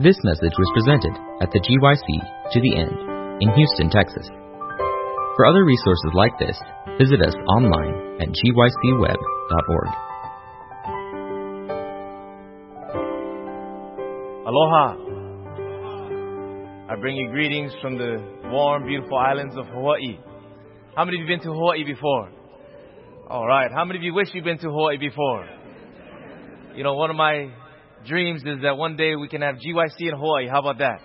This message was presented at the GYC To The End in Houston, Texas. For other resources like this, visit us online at gycweb.org. Aloha. I bring you greetings from the warm, beautiful islands of Hawaii. How many of you been to Hawaii before? All right. How many of you wish you'd been to Hawaii before? You know, one of my dreams is that one day we can have GYC in Hawaii. How about that?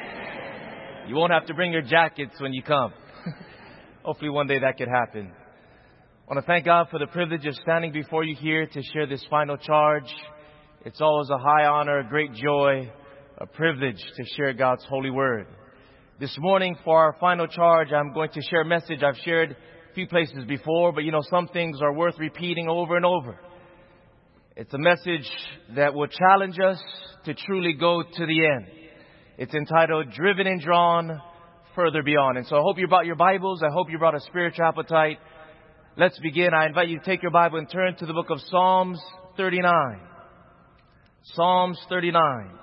You won't have to bring your jackets when you come. Hopefully one day that could happen. I want to thank God for the privilege of standing before you here to share this final charge. It's always a high honor, a great joy, a privilege to share God's holy word. This morning for our final charge, I'm going to share a message I've shared a few places before, but you know, some things are worth repeating over and over. It's a message that will challenge us to truly go to the end. It's entitled, Driven and Drawn Further Beyond. And so I hope you brought your Bibles. I hope you brought a spiritual appetite. Let's begin. I invite you to take your Bible and turn to the book of Psalms 39. Psalms 39.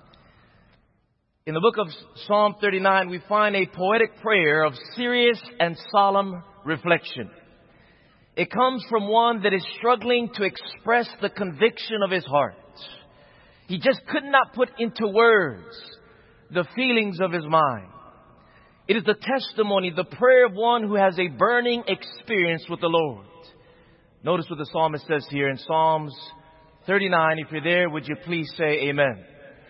In the book of Psalm 39, we find a poetic prayer of serious and solemn reflection. It comes from one that is struggling to express the conviction of his heart. He just could not put into words the feelings of his mind. It is the testimony, the prayer of one who has a burning experience with the Lord. Notice what the psalmist says here in Psalms 39. If you're there, would you please say amen?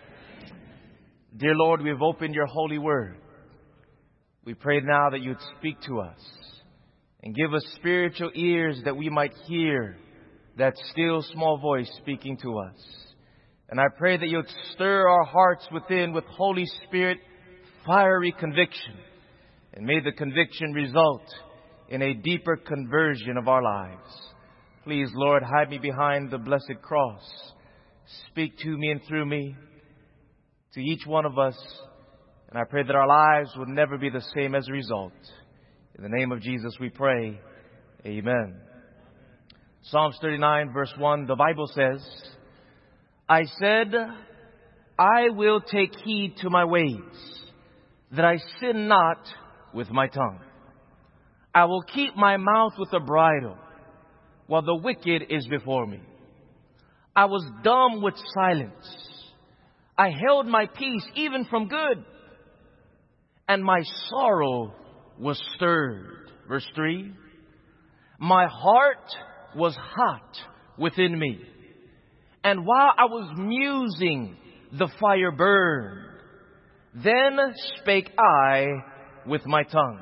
Dear Lord, we have opened your holy word. We pray now that you would speak to us and give us spiritual ears that we might hear that still small voice speaking to us. And I pray that you would stir our hearts within with Holy Spirit fiery conviction. And may the conviction result in a deeper conversion of our lives. Please, Lord, hide me behind the blessed cross. Speak to me and through me, to each one of us. And I pray that our lives would never be the same as a result. In the name of Jesus we pray. Amen. Psalms 39 verse 1, the Bible says, I said, I will take heed to my ways, that I sin not with my tongue. I will keep my mouth with a bridle, while the wicked is before me. I was dumb with silence. I held my peace even from good, and my sorrow was stirred. Verse 3, my heart was hot within me, and while I was musing, the fire burned. Then spake I with my tongue.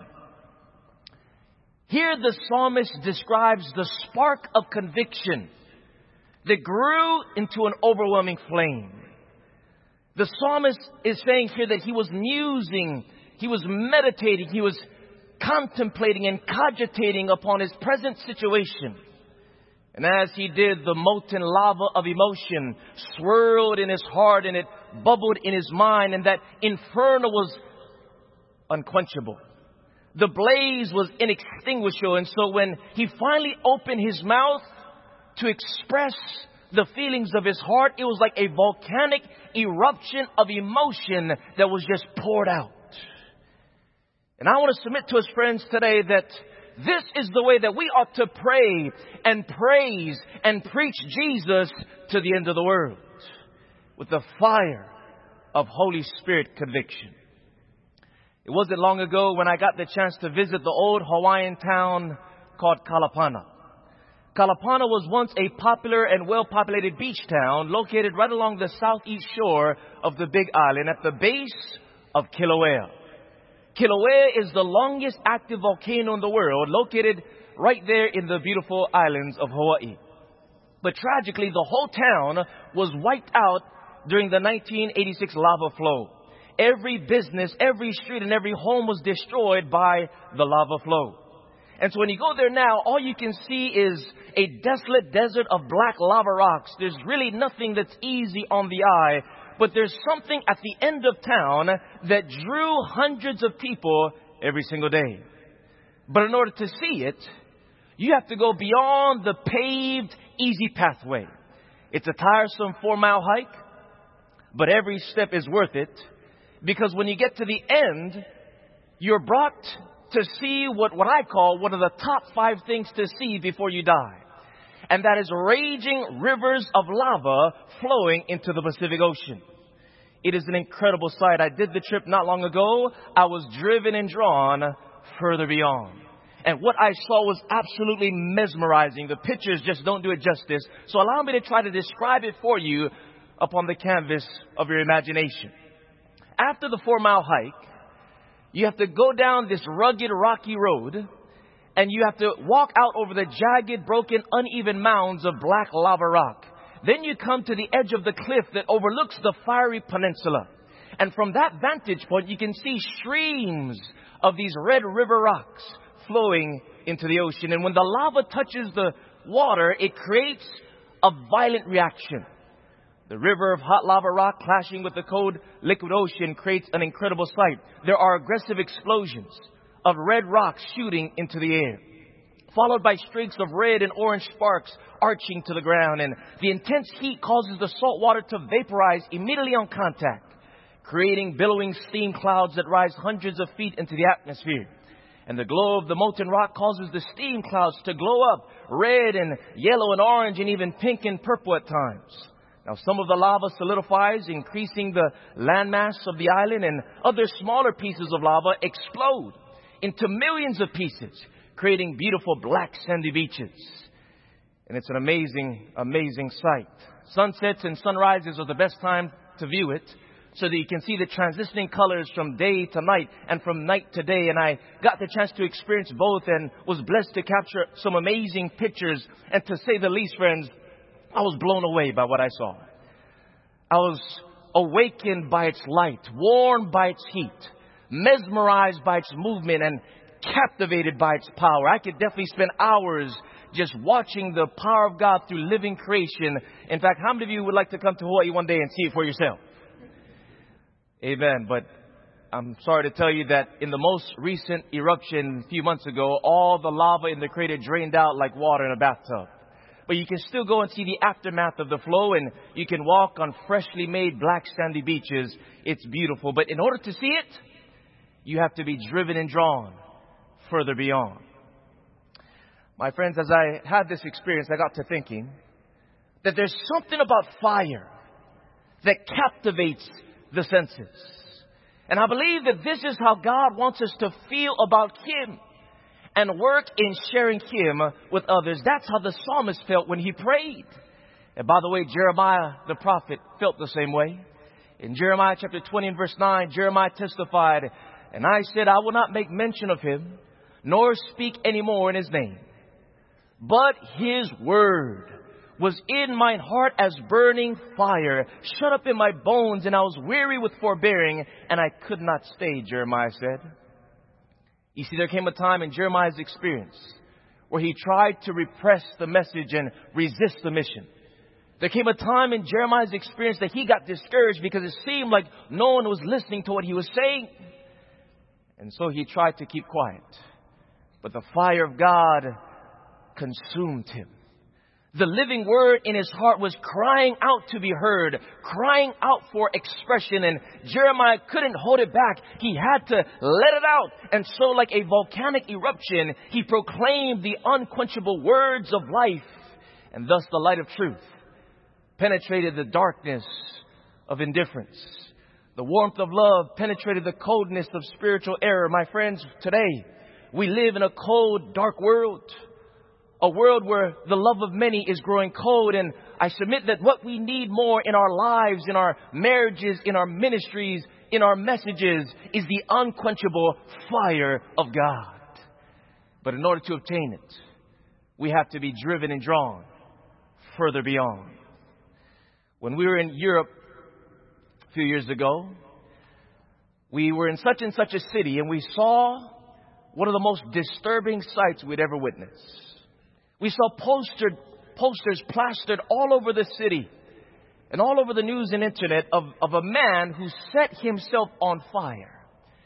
Here the psalmist describes the spark of conviction that grew into an overwhelming flame. The psalmist is saying here that he was musing, he was meditating, he was contemplating and cogitating upon his present situation. And as he did, the molten lava of emotion swirled in his heart and it bubbled in his mind, and that inferno was unquenchable. The blaze was inextinguishable. And so when he finally opened his mouth to express the feelings of his heart, it was like a volcanic eruption of emotion that was just poured out. And I want to submit to us, friends, today that this is the way that we ought to pray and praise and preach Jesus to the end of the world, with the fire of Holy Spirit conviction. It wasn't long ago when I got the chance to visit the old Hawaiian town called Kalapana. Kalapana was once a popular and well-populated beach town located right along the southeast shore of the Big Island at the base of Kilauea. Kilauea is the longest active volcano in the world, located right there in the beautiful islands of Hawaii. But tragically, the whole town was wiped out during the 1986 lava flow. Every business, every street, and every home was destroyed by the lava flow. And so when you go there now, all you can see is a desolate desert of black lava rocks. There's really nothing that's easy on the eye. But there's something at the end of town that drew hundreds of people every single day. But in order to see it, you have to go beyond the paved, easy pathway. It's a tiresome 4-mile hike. but every step is worth it, because when you get to the end, you're brought to see what I call one of the top 5 things to see before you die. And that is raging rivers of lava flowing into the Pacific Ocean. It is an incredible sight. I did the trip not long ago. I was driven and drawn further beyond. And what I saw was absolutely mesmerizing. The pictures just don't do it justice. So allow me to try to describe it for you upon the canvas of your imagination. After the 4-mile hike, you have to go down this rugged, rocky road, and you have to walk out over the jagged, broken, uneven mounds of black lava rock. Then you come to the edge of the cliff that overlooks the fiery peninsula. And from that vantage point, you can see streams of these red river rocks flowing into the ocean. And when the lava touches the water, it creates a violent reaction. The river of hot lava rock clashing with the cold liquid ocean creates an incredible sight. There are aggressive explosions of red rocks shooting into the air, followed by streaks of red and orange sparks arching to the ground. And the intense heat causes the salt water to vaporize immediately on contact, creating billowing steam clouds that rise hundreds of feet into the atmosphere. And the glow of the molten rock causes the steam clouds to glow up red and yellow and orange and even pink and purple at times. Now, some of the lava solidifies, increasing the landmass of the island, and other smaller pieces of lava explode into millions of pieces, creating beautiful black sandy beaches. And it's an amazing, amazing sight. Sunsets and sunrises are the best time to view it, so that you can see the transitioning colors from day to night and from night to day. And I got the chance to experience both and was blessed to capture some amazing pictures. And to say the least, friends, I was blown away by what I saw. I was awakened by its light, warmed by its heat, mesmerized by its movement, and captivated by its power. I could definitely spend hours just watching the power of God through living creation. In fact, how many of you would like to come to Hawaii one day and see it for yourself? Amen. But I'm sorry to tell you that in the most recent eruption a few months ago, all the lava in the crater drained out like water in a bathtub. But you can still go and see the aftermath of the flow, and you can walk on freshly made black sandy beaches. It's beautiful. But in order to see it, you have to be driven and drawn further beyond. My friends, as I had this experience, I got to thinking that there's something about fire that captivates the senses. And I believe that this is how God wants us to feel about Him and work in sharing Him with others. That's how the psalmist felt when he prayed. And by the way, Jeremiah the prophet felt the same way. In Jeremiah chapter 20 and verse 9, Jeremiah testified, "And I said, I will not make mention of him, nor speak any more in his name. But his word was in mine heart as burning fire, shut up in my bones, and I was weary with forbearing, and I could not stay," Jeremiah said. You see, there came a time in Jeremiah's experience where he tried to repress the message and resist the mission. There came a time in Jeremiah's experience that he got discouraged because it seemed like no one was listening to what he was saying. And so he tried to keep quiet. But the fire of God consumed him. The living word in his heart was crying out to be heard, crying out for expression, and Jeremiah couldn't hold it back. He had to let it out. And so, like a volcanic eruption, he proclaimed the unquenchable words of life, and thus the light of truth penetrated the darkness of indifference. The warmth of love penetrated the coldness of spiritual error. My friends, today we live in a cold, dark world. A world where the love of many is growing cold. And I submit that what we need more in our lives, in our marriages, in our ministries, in our messages, is the unquenchable fire of God. But in order to obtain it, we have to be driven and drawn further beyond. When we were in Europe a few years ago, we were in such and such a city, and we saw one of the most disturbing sights we'd ever witnessed. We saw posters plastered all over the city and all over the news and internet of a man who set himself on fire.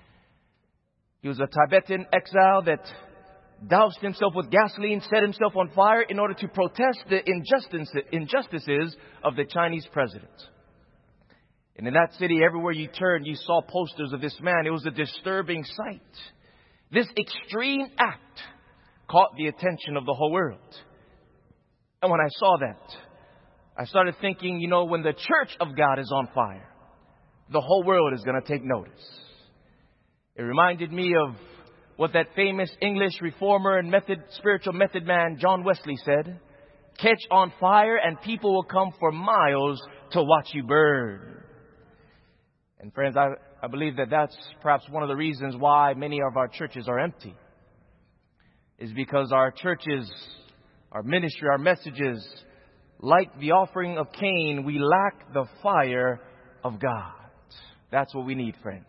He was a Tibetan exile that doused himself with gasoline, set himself on fire in order to protest the injustices of the Chinese president. And in that city, everywhere you turned, you saw posters of this man. It was a disturbing sight. This extreme act caught the attention of the whole world. And when I saw that, I started thinking, when the church of God is on fire, the whole world is going to take notice. It reminded me of what that famous English reformer and spiritual method man John Wesley said: catch on fire and people will come for miles to watch you burn. And friends, I believe that that's perhaps one of the reasons why many of our churches are empty, is because our churches, our ministry, our messages, like the offering of Cain, we lack the fire of God. That's what we need, friends.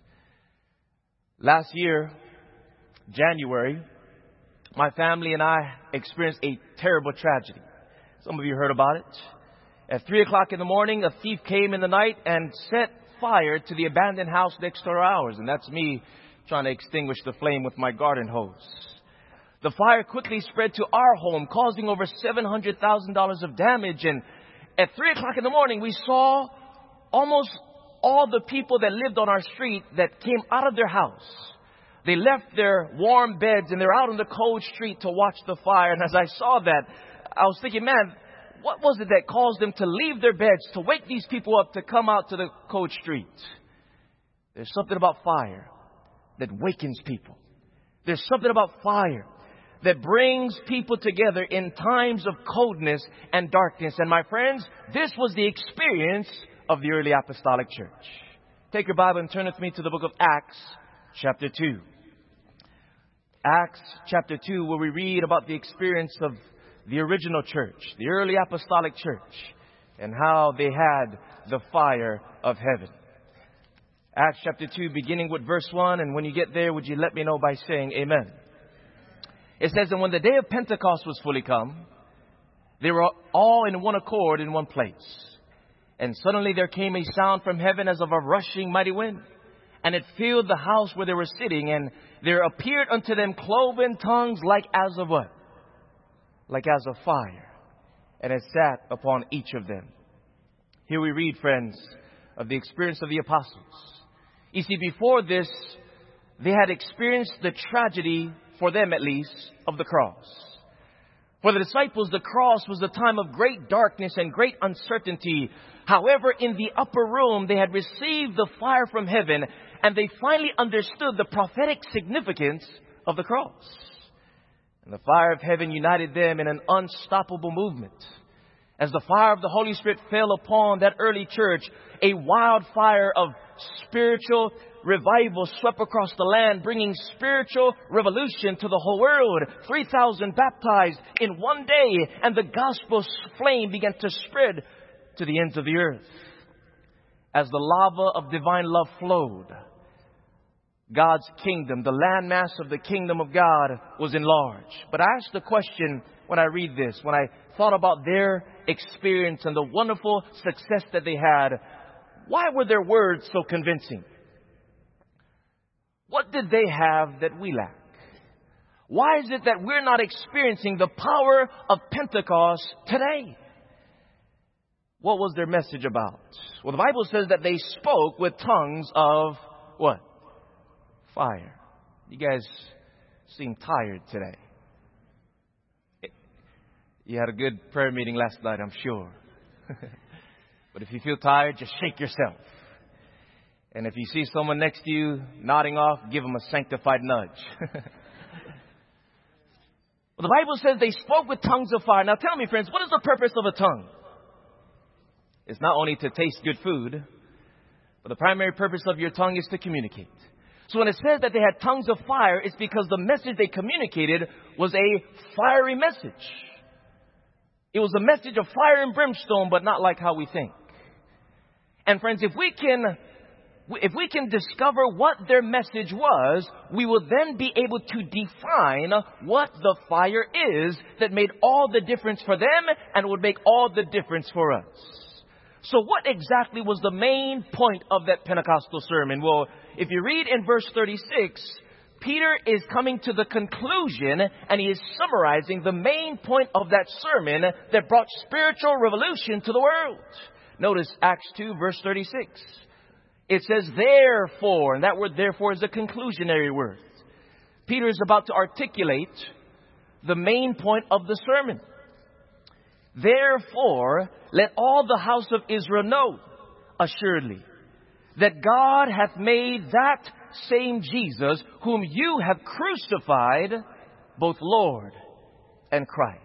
Last year, January, my family and I experienced a terrible tragedy. Some of you heard about it. At 3 o'clock in the morning, a thief came in the night and set fire to the abandoned house next to ours. And that's me trying to extinguish the flame with my garden hose. The fire quickly spread to our home, causing over $700,000 of damage. And at 3 o'clock in the morning, we saw almost all the people that lived on our street that came out of their house. They left their warm beds and they're out on the cold street to watch the fire. And as I saw that, I was thinking, man, what was it that caused them to leave their beds, to wake these people up, to come out to the cold street? There's something about fire that wakens people. There's something about fire that brings people together in times of coldness and darkness. And my friends, this was the experience of the early apostolic church. Take your Bible and turn with me to the book of Acts, chapter 2. Acts, chapter 2, where we read about the experience of the original church, the early apostolic church, and how they had the fire of heaven. Acts chapter 2, beginning with verse 1. And when you get there, would you let me know by saying amen? It says, and when the day of Pentecost was fully come, they were all in one accord in one place. And suddenly there came a sound from heaven as of a rushing mighty wind. And it filled the house where they were sitting. And there appeared unto them cloven tongues like as of what? Like as of fire. And it sat upon each of them. Here we read, friends, of the experience of the apostles. You see, before this, they had experienced the tragedy, for them at least, of the cross. For the disciples, the cross was a time of great darkness and great uncertainty. However, in the upper room, they had received the fire from heaven, and they finally understood the prophetic significance of the cross. And the fire of heaven united them in an unstoppable movement. As the fire of the Holy Spirit fell upon that early church, a wildfire of spiritual revival swept across the land, bringing spiritual revolution to the whole world. 3,000 baptized in one day, and the gospel flame began to spread to the ends of the earth. As the lava of divine love flowed, God's kingdom, the landmass of the kingdom of God, was enlarged. But I asked the question when I read this, when I thought about their experience and the wonderful success that they had, why were their words so convincing? What did they have that we lack? Why is it that we're not experiencing the power of Pentecost today? What was their message about? Well, the Bible says that they spoke with tongues of what? Fire. You guys seem tired today. You had a good prayer meeting last night, I'm sure. But if you feel tired, just shake yourself. And if you see someone next to you nodding off, give them a sanctified nudge. Well, the Bible says they spoke with tongues of fire. Now tell me, friends, what is the purpose of a tongue? It's not only to taste good food, but the primary purpose of your tongue is to communicate. So when it says that they had tongues of fire, it's because the message they communicated was a fiery message. It was a message of fire and brimstone, but not like how we think. And friends, if we can discover what their message was, we will then be able to define what the fire is that made all the difference for them and would make all the difference for us. So what exactly was the main point of that Pentecostal sermon? Well, if you read in verse 36, Peter is coming to the conclusion and he is summarizing the main point of that sermon that brought spiritual revolution to the world. Notice Acts 2, verse 36. It says, therefore, and that word therefore is a conclusionary word. Peter is about to articulate the main point of the sermon. Therefore, let all the house of Israel know assuredly that God hath made that same Jesus whom you have crucified both Lord and Christ.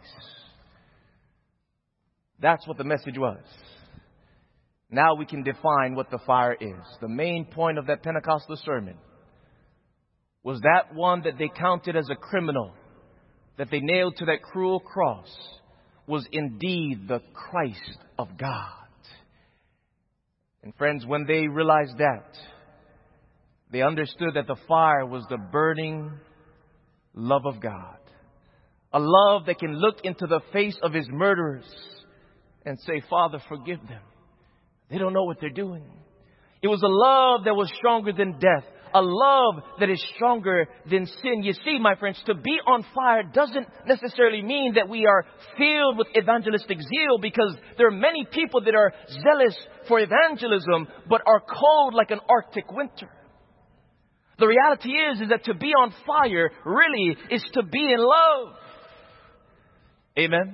That's what the message was. Now we can define what the fire is. The main point of that Pentecostal sermon was that one that they counted as a criminal, that they nailed to that cruel cross, was indeed the Christ of God. And friends, when they realized that, they understood that the fire was the burning love of God. A love that can look into the face of his murderers and say, Father, forgive them. They don't know what they're doing. It was a love that was stronger than death. A love that is stronger than sin. You see, my friends, to be on fire doesn't necessarily mean that we are filled with evangelistic zeal, because there are many people that are zealous for evangelism but are cold like an Arctic winter. The reality is that to be on fire really is to be in love. Amen.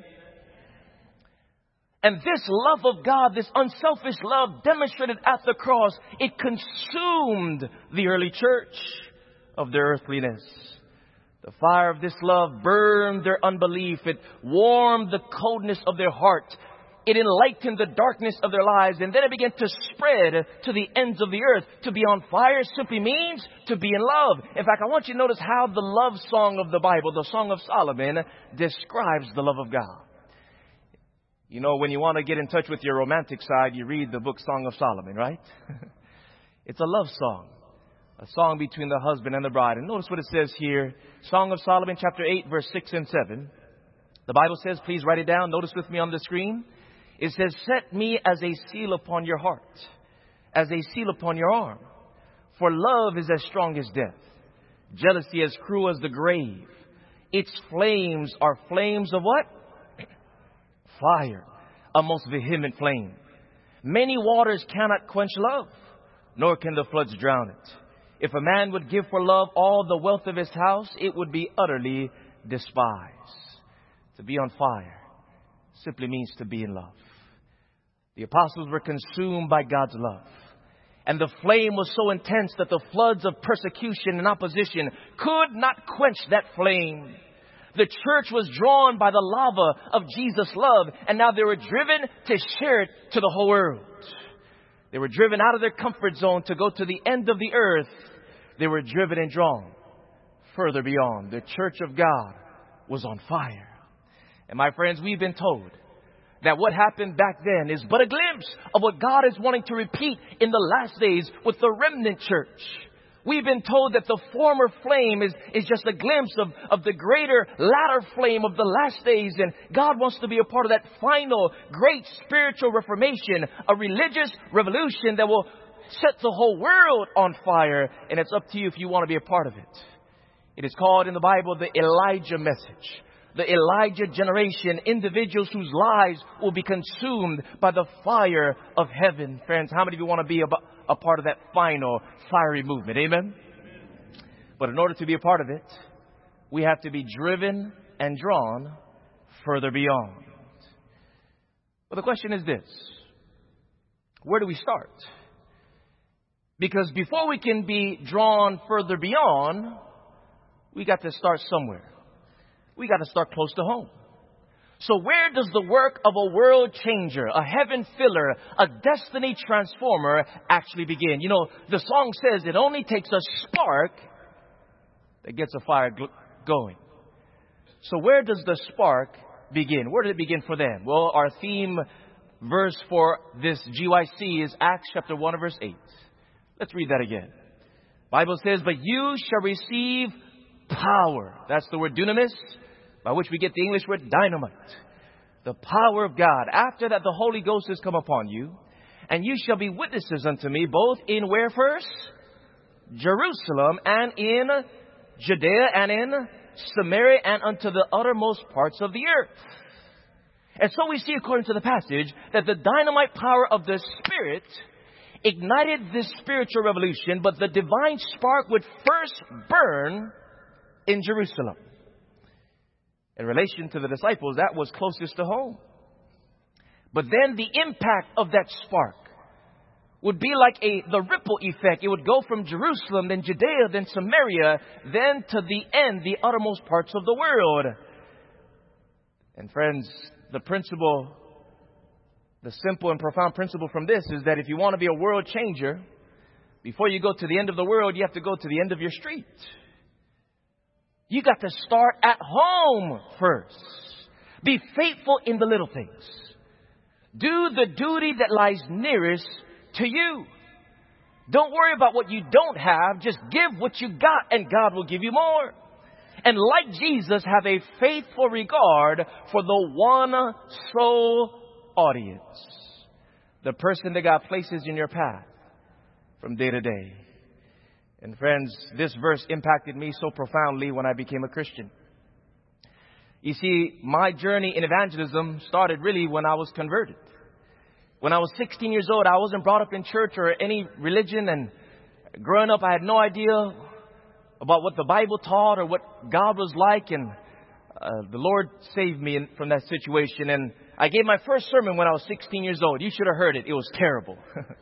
And this love of God, this unselfish love demonstrated at the cross, it consumed the early church of their earthliness. The fire of this love burned their unbelief. It warmed the coldness of their heart. It enlightened the darkness of their lives. And then it began to spread to the ends of the earth. To be on fire simply means to be in love. In fact, I want you to notice how the love song of the Bible, the Song of Solomon, describes the love of God. You know, when you want to get in touch with your romantic side, you read the book Song of Solomon, right? It's a love song. A song between the husband and the bride. And notice what it says here. Song of Solomon, chapter 8, verse 6 and 7. The Bible says, please write it down. Notice with me on the screen. It says, set me as a seal upon your heart, as a seal upon your arm. For love is as strong as death, jealousy as cruel as the grave. Its flames are flames of what? Fire, a most vehement flame. Many waters cannot quench love, nor can the floods drown it. If a man would give for love all the wealth of his house, it would be utterly despised. To be on fire simply means to be in love. The apostles were consumed by God's love. And the flame was so intense that the floods of persecution and opposition could not quench that flame. The church was drawn by the lava of Jesus' love, and now they were driven to share it to the whole world. They were driven out of their comfort zone to go to the end of the earth. They were driven and drawn further beyond. The church of God was on fire. And my friends, we've been told that what happened back then is but a glimpse of what God is wanting to repeat in the last days with the remnant church. We've been told that the former flame is just a glimpse of the greater latter flame of the last days. And God wants to be a part of that final great spiritual reformation, a religious revolution that will set the whole world on fire. And it's up to you if you want to be a part of it. It is called in the Bible the Elijah message. The Elijah generation, individuals whose lives will be consumed by the fire of heaven. Friends, how many of you want to be a part of that final fiery movement? Amen? But in order to be a part of it, we have to be driven and drawn further beyond. Well, the question is this. Where do we start? Because before we can be drawn further beyond, we got to start somewhere. We got to start close to home. So where does the work of a world changer, a heaven filler, a destiny transformer actually begin? You know, the song says it only takes a spark that gets a fire going. So where does the spark begin? Where did it begin for them? Well, our theme verse for this GYC is Acts chapter 1 verse 8. Let's read that again. Bible says, but you shall receive power. That's the word dunamis, by which we get the English word dynamite. The power of God. After that, the Holy Ghost has come upon you, and you shall be witnesses unto me, both in where first? Jerusalem, and in Judea, and in Samaria, and unto the uttermost parts of the earth. And so we see, according to the passage, that the dynamite power of the Spirit ignited this spiritual revolution, but the divine spark would first burn in Jerusalem. In relation to the disciples, that was closest to home. But then the impact of that spark would be like the ripple effect. It would go from Jerusalem, then Judea, then Samaria, then to the end, the uttermost parts of the world. And friends, the simple and profound principle from this is that if you want to be a world changer, before you go to the end of the world, you have to go to the end of your street. You got to start at home first. Be faithful in the little things. Do the duty that lies nearest to you. Don't worry about what you don't have. Just give what you got and God will give you more. And like Jesus, have a faithful regard for the one soul audience. The person that God places in your path from day to day. And friends, this verse impacted me so profoundly when I became a Christian. You see, my journey in evangelism started really when I was converted. When I was 16 years old, I wasn't brought up in church or any religion. And growing up, I had no idea about what the Bible taught or what God was like. And the Lord saved me from that situation. And I gave my first sermon when I was 16 years old. You should have heard it. It was terrible.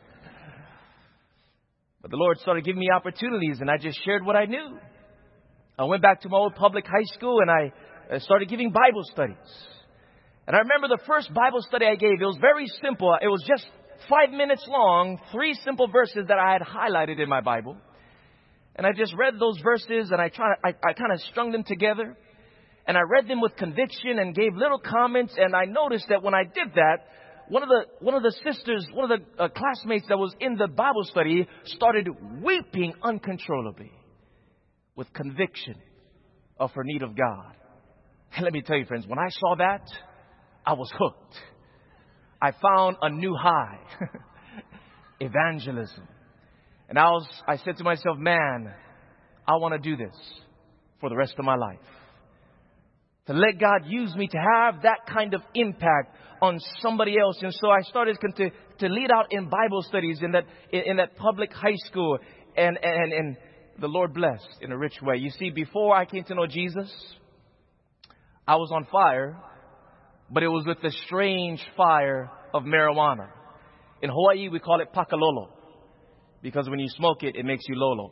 But the Lord started giving me opportunities, and I just shared what I knew. I went back to my old public high school, and I started giving Bible studies. And I remember the first Bible study I gave. It was very simple. It was just 5 minutes long, 3 simple verses that I had highlighted in my Bible. And I just read those verses, and I kind of strung them together. And I read them with conviction and gave little comments. And I noticed that when I did that, one of the classmates that was in the Bible study started weeping uncontrollably with conviction of her need of God. And let me tell you, friends, when I saw that, I was hooked. I found a new high. Evangelism. And I said to myself, man, I want to do this for the rest of my life. To let God use me to have that kind of impact on somebody else. And so I started to lead out in Bible studies in that public high school. And the Lord blessed in a rich way. You see, before I came to know Jesus, I was on fire, but it was with the strange fire of marijuana. In Hawaii, we call it pakalolo, because when you smoke it, it makes you lolo.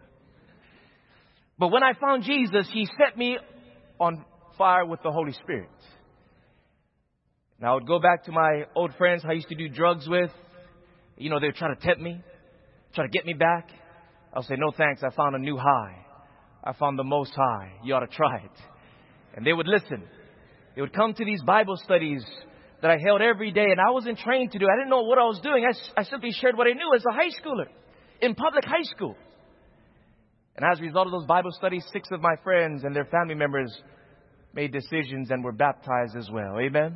But when I found Jesus, He set me on fire with the Holy Spirit. And I would go back to my old friends I used to do drugs with. You know, they would try to tempt me, try to get me back. I'll say, no thanks, I found a new high. I found the Most High. You ought to try it. And they would listen. They would come to these Bible studies that I held every day, and I wasn't trained to do. I didn't know what I was doing. I simply shared what I knew as a high schooler in public high school. And as a result of those Bible studies, 6 of my friends and their family members made decisions and were baptized as well. Amen.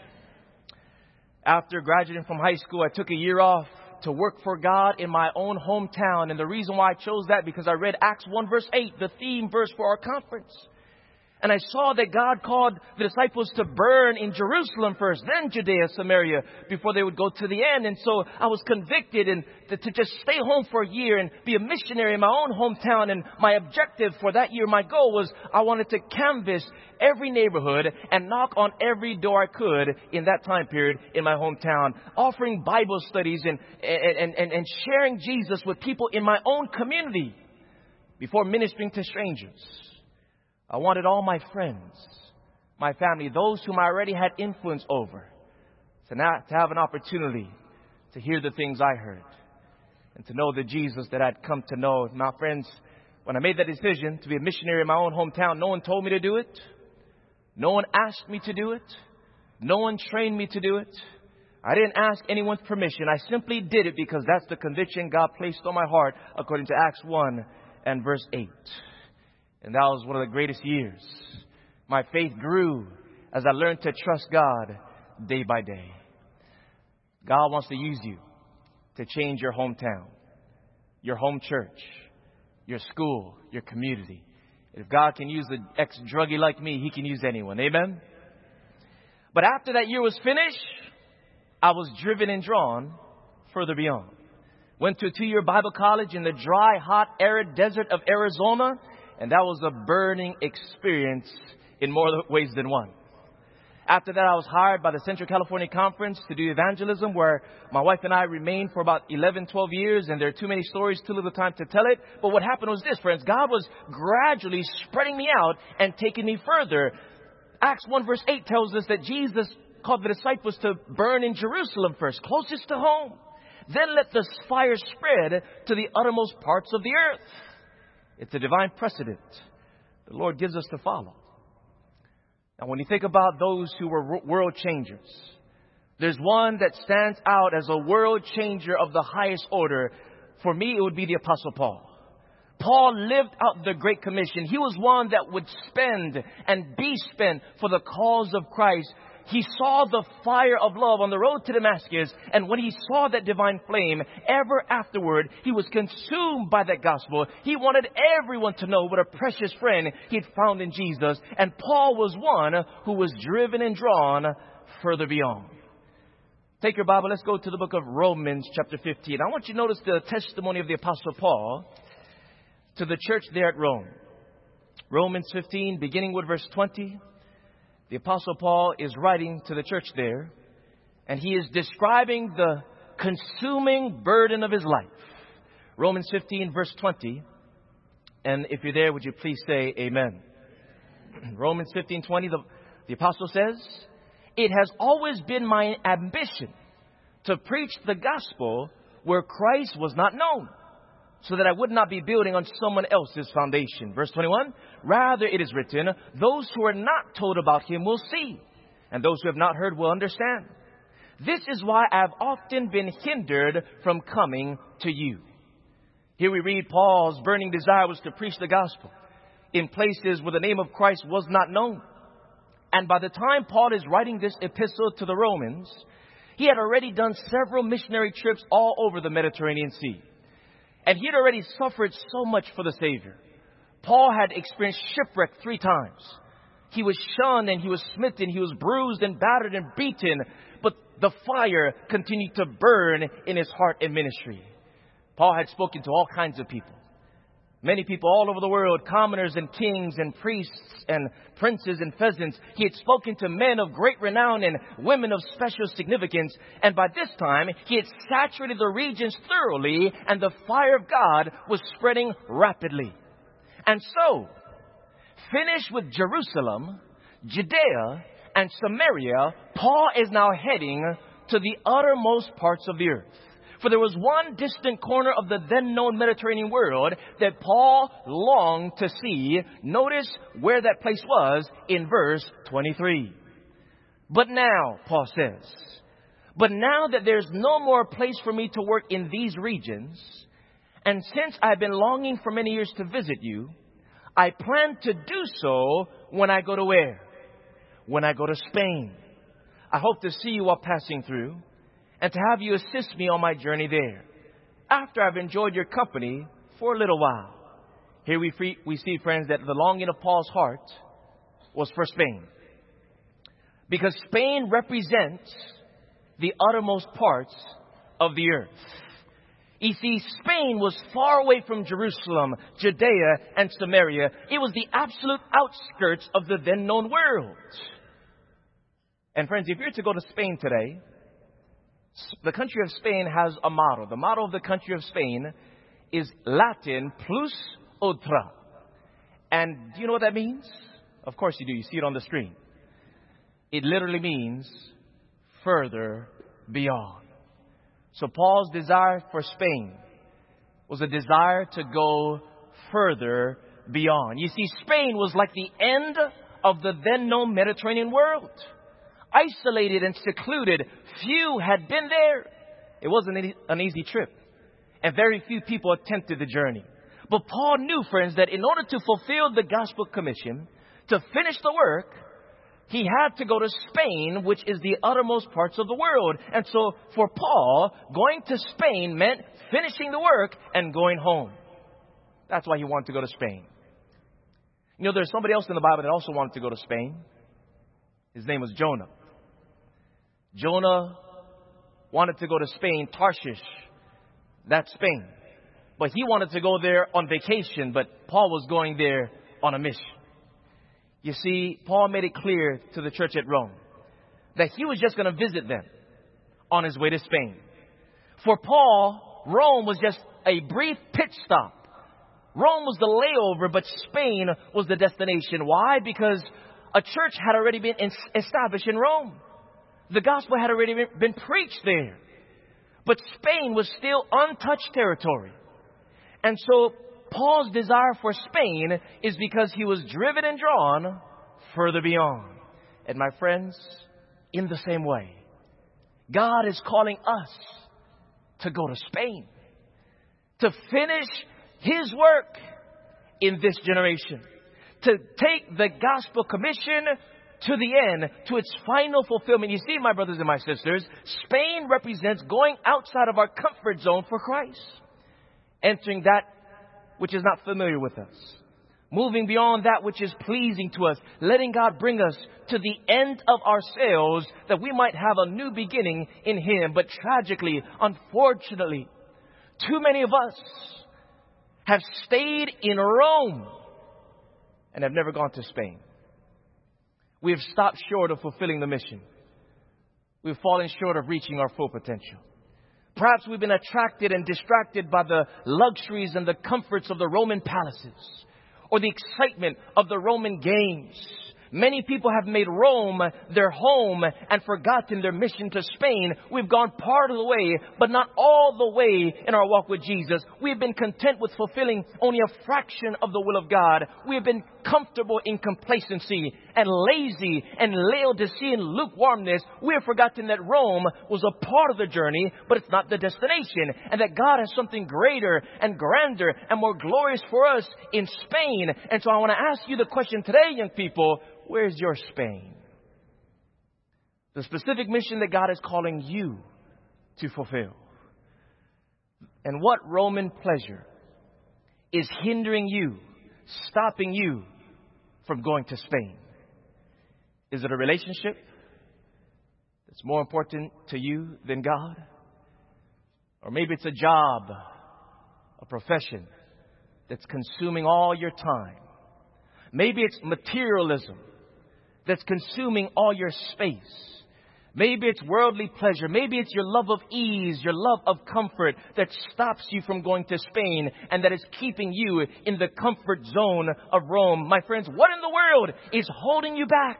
After graduating from high school, I took a year off to work for God in my own hometown. And the reason why I chose that, because I read Acts 1 verse 8, the theme verse for our conference. And I saw that God called the disciples to burn in Jerusalem first, then Judea, Samaria, before they would go to the end. And so I was convicted and to just stay home for a year and be a missionary in my own hometown. And my objective for that year, my goal was I wanted to canvass every neighborhood and knock on every door I could in that time period in my hometown, offering Bible studies and sharing Jesus with people in my own community before ministering to strangers. I wanted all my friends, my family, those whom I already had influence over, to have an opportunity to hear the things I heard and to know the Jesus that I'd come to know. My friends, when I made that decision to be a missionary in my own hometown, no one told me to do it. No one asked me to do it. No one trained me to do it. I didn't ask anyone's permission. I simply did it because that's the conviction God placed on my heart according to Acts 1 and verse 8. And that was one of the greatest years. My faith grew as I learned to trust God day by day. God wants to use you to change your hometown, your home church, your school, your community. If God can use an ex-druggie like me, He can use anyone. Amen? But after that year was finished, I was driven and drawn further beyond. Went to a 2-year Bible college in the dry, hot, arid desert of Arizona, and that was a burning experience in more ways than one. After that, I was hired by the Central California Conference to do evangelism, where my wife and I remained for about 11, 12 years, and there are too many stories, too little time to tell it. But what happened was this, friends. God was gradually spreading me out and taking me further. Acts 1 verse 8 tells us that Jesus called the disciples to burn in Jerusalem first, closest to home. Then let the fire spread to the uttermost parts of the earth. It's a divine precedent the Lord gives us to follow. Now, when you think about those who were world changers, there's one that stands out as a world changer of the highest order. For me, it would be the Apostle Paul. Paul lived out the Great Commission. He was one that would spend and be spent for the cause of Christ. He saw the fire of love on the road to Damascus, and when he saw that divine flame, ever afterward, he was consumed by that gospel. He wanted everyone to know what a precious friend he had found in Jesus, and Paul was one who was driven and drawn further beyond. Take your Bible, let's go to the book of Romans chapter 15. I want you to notice the testimony of the Apostle Paul to the church there at Rome. Romans 15, beginning with verse 20. The Apostle Paul is writing to the church there, and he is describing the consuming burden of his life. Romans 15, verse 20. And if you're there, would you please say amen? Romans 15:20, the Apostle says, "It has always been my ambition to preach the gospel where Christ was not known, so that I would not be building on someone else's foundation." Verse 21, "Rather it is written, those who are not told about him will see, and those who have not heard will understand. This is why I have often been hindered from coming to you." Here we read Paul's burning desire was to preach the gospel in places where the name of Christ was not known. And by the time Paul is writing this epistle to the Romans, he had already done several missionary trips all over the Mediterranean Sea. And he had already suffered so much for the Savior. Paul had experienced shipwreck 3 times. He was shunned and he was smitten. He was bruised and battered and beaten. But the fire continued to burn in his heart and ministry. Paul had spoken to all kinds of people. Many people all over the world, commoners and kings and priests and princes and peasants. He had spoken to men of great renown and women of special significance. And by this time, he had saturated the regions thoroughly, and the fire of God was spreading rapidly. And so, finished with Jerusalem, Judea, and Samaria, Paul is now heading to the uttermost parts of the earth. For there was one distant corner of the then known Mediterranean world that Paul longed to see. Notice where that place was in verse 23. "But now," Paul says, "but now that there's no more place for me to work in these regions, and since I've been longing for many years to visit you, I plan to do so when I go to where? When I go to Spain. I hope to see you while passing through, and to have you assist me on my journey there, after I've enjoyed your company for a little while." Here we see, friends, that the longing of Paul's heart was for Spain. Because Spain represents the uttermost parts of the earth. You see, Spain was far away from Jerusalem, Judea, and Samaria. It was the absolute outskirts of the then known world. And friends, if you're to go to Spain today, the country of Spain has a motto. The motto of the country of Spain is Latin plus ultra. And do you know what that means? Of course you do. You see it on the screen. It literally means further beyond. So Paul's desire for Spain was a desire to go further beyond. You see, Spain was like the end of the then known Mediterranean world. Isolated and secluded. Few had been there. It wasn't an easy trip, and very few people attempted the journey. But Paul knew, friends, that in order to fulfill the gospel commission, to finish the work, he had to go to Spain, which is the uttermost parts of the world. And so for Paul, going to Spain meant finishing the work and going home. That's why he wanted to go to Spain. You know, there's somebody else in the Bible that also wanted to go to Spain. His name was Jonah. Jonah wanted to go to Spain, Tarshish. That's Spain. But he wanted to go there on vacation, but Paul was going there on a mission. You see, Paul made it clear to the church at Rome that he was just going to visit them on his way to Spain. For Paul, Rome was just a brief pit stop. Rome was the layover, but Spain was the destination. Why? Because a church had already been established in Rome. The gospel had already been preached there. But Spain was still untouched territory. And so Paul's desire for Spain is because he was driven and drawn further beyond. And my friends, in the same way, God is calling us to go to Spain, to finish His work in this generation, to take the gospel commission to the end, to its final fulfillment. You see, my brothers and my sisters, Spain represents going outside of our comfort zone for Christ, entering that which is not familiar with us, moving beyond that which is pleasing to us, letting God bring us to the end of ourselves that we might have a new beginning in Him. But tragically, unfortunately, too many of us have stayed in Rome and have never gone to Spain. We have stopped short of fulfilling the mission. We've fallen short of reaching our full potential. Perhaps we've been attracted and distracted by the luxuries and the comforts of the Roman palaces or the excitement of the Roman games. Many people have made Rome their home and forgotten their mission to Spain. We've gone part of the way, but not all the way in our walk with Jesus. We've been content with fulfilling only a fraction of the will of God. We've been comfortable in complacency and lazy and Laodicean lukewarmness. We have forgotten that Rome was a part of the journey, but it's not the destination, and that God has something greater and grander and more glorious for us in Spain. And so I want to ask you the question today, young people. Where's your Spain? The specific mission that God is calling you to fulfill. And what Roman pleasure is hindering you, stopping you from going to Spain? Is it a relationship that's more important to you than God? Or maybe it's a job, a profession that's consuming all your time. Maybe it's materialism that's consuming all your space. Maybe it's worldly pleasure. Maybe it's your love of ease, your love of comfort that stops you from going to Spain and that is keeping you in the comfort zone of Rome. My friends, what in the world is holding you back?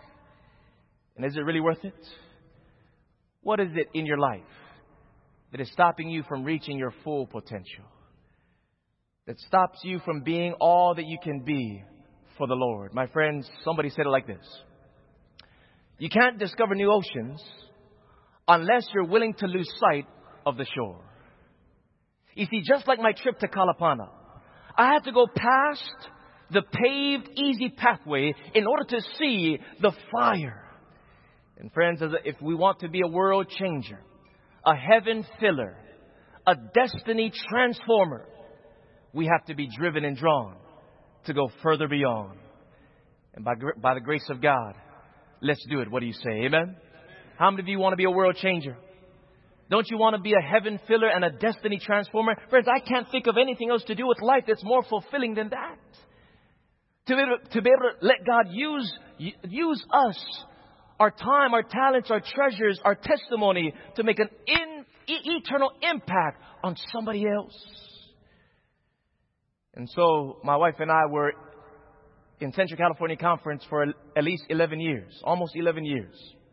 And is it really worth it? What is it in your life that is stopping you from reaching your full potential? That stops you from being all that you can be for the Lord? My friends, somebody said it like this: you can't discover new oceans unless you're willing to lose sight of the shore. You see, just like my trip to Kalapana, I had to go past the paved, easy pathway in order to see the fire. And friends, if we want to be a world changer, a heaven filler, a destiny transformer, we have to be driven and drawn to go further beyond. And by the grace of God, let's do it. What do you say? Amen? How many of you want to be a world changer? Don't you want to be a heaven filler and a destiny transformer? Friends, I can't think of anything else to do with life that's more fulfilling than that. To be able to let God use us, our time, our talents, our treasures, our testimony to make an eternal impact on somebody else. And so my wife and I were in Central California Conference for at least 11 years, almost 11 years.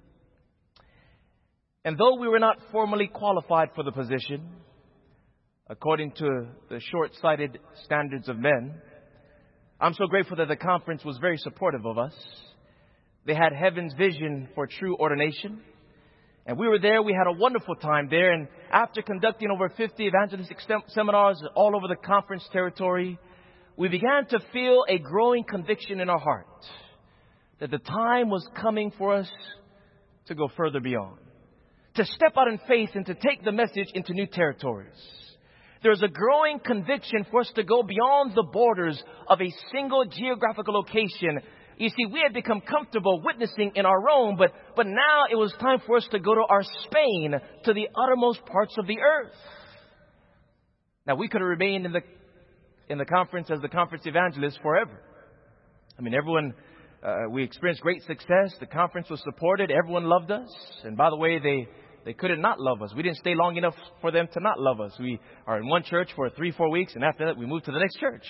And though we were not formally qualified for the position, according to the short-sighted standards of men, I'm so grateful that the conference was very supportive of us. They had heaven's vision for true ordination. And we were there. We had a wonderful time there. And after conducting over 50 evangelistic seminars all over the conference territory, we began to feel a growing conviction in our heart that the time was coming for us to go further beyond, to step out in faith and to take the message into new territories. There's a growing conviction for us to go beyond the borders of a single geographical location. You see, we had become comfortable witnessing in our Rome, but now it was time for us to go to our Spain, to the uttermost parts of the earth. Now, we could have remained in the conference as the conference evangelist forever. I mean, everyone, we experienced great success. The conference was supported. Everyone loved us. And by the way, they couldn't not love us. We didn't stay long enough for them to not love us. We are in one church for 3-4 weeks, and after that, we moved to the next church.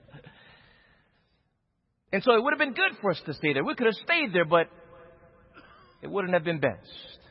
And so it would have been good for us to stay there. We could have stayed there, but it wouldn't have been best.